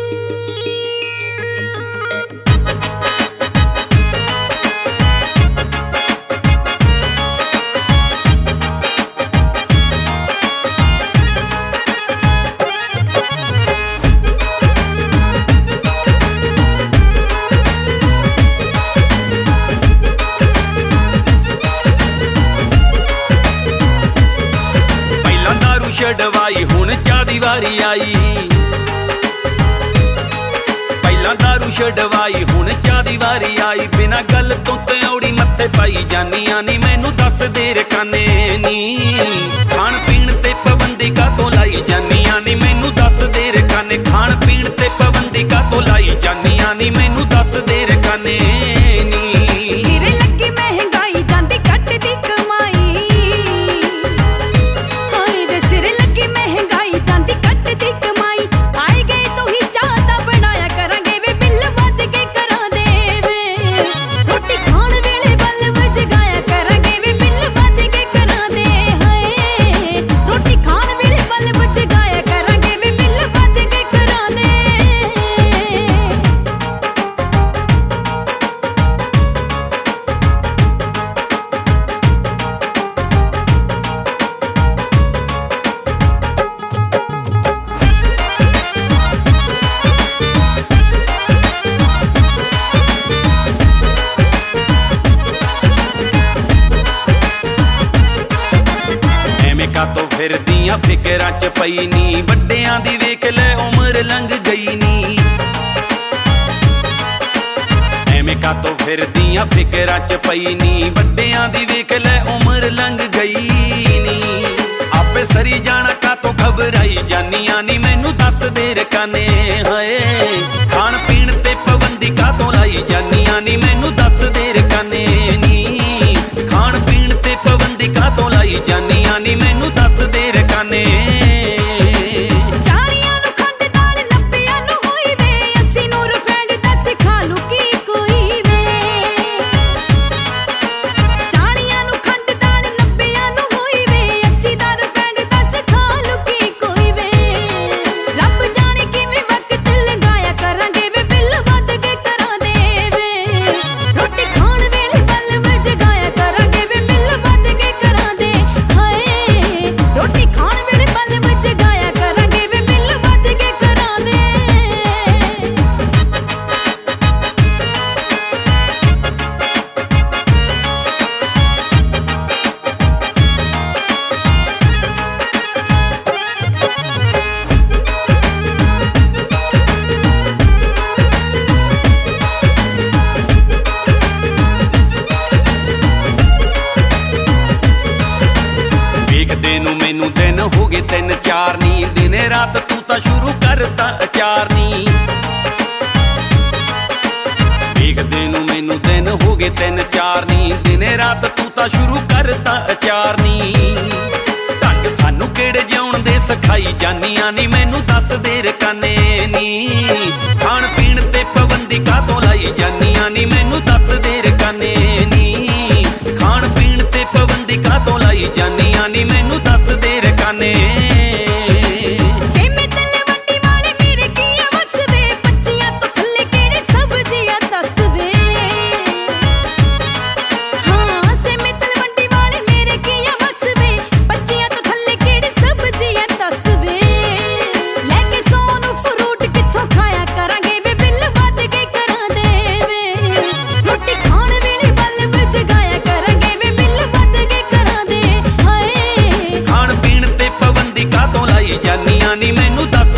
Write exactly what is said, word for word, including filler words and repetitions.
छड़वाई हुण चाह दी वारी आई, पहला दारू छड़वाई हुण चाह दी वारी आई। बिना गल तो त्योड़ी मत्थे पाई जानिया नी, मैनू दस देर काने नी। खाण पीण ते पाबंदी कातों लाई जानिया नी, मैनू दस देर काने। खाण पीण ते पाबंदी कातों लाई जानिया नी, मैनू दस देर काने नी। सिरे लगी महंगाई जांदी घट दी कमाई, हाय रे सिरे लगी महंगाई जांदी घट दी कमाई। आए गए तो ही चाहता बनाया करांगे वे, बिल वध के करा दे वे। रोटी खाण वेले बल वजगाया करांगे वे, बिल वध के करा दे। हाय रोटी खाण वेले बल वजगाया करांगे वे, बिल वध के करा दे। तो फिरदियां फिकरां च पई नी, वड्डियां दी वेख लै उमर लंघ गई नी। एवें का तो फिरदियां फिकरां च पई नी, वड्डियां दी वेख लै उमर लंघ गई नी। आपे सरी जाना का तो घबराई जानिया नी, मैनू दस देर काने। हाय खाण पीण ते पाबंदी का तो लाई जानिया नी, मैनू दस देर काने नी। खाण पीण ते पाबंदी का तो लाई जानिया नी, मैनू दस देर काने। मैनू दिन हो गए तीन चार नी, दिने रात तू तां शुरू करता अचार नी। देखदे नू मैनू दिन हो गए तीन चार नी, दिने रात तू तां शुरू करता अचार नी। ढंग सानू केड़े जिउण दे सिखाई जानिया नी, मैनू दस देर काने नी। खाण पीण ते पाबंदी कातों लाई जानिया नी, मैनू दस देर काने नी। खाण पीण ते पाबंदी कातों लाई जानिया नी, मैनू दस देर काने। जानिया नी, मैनू दस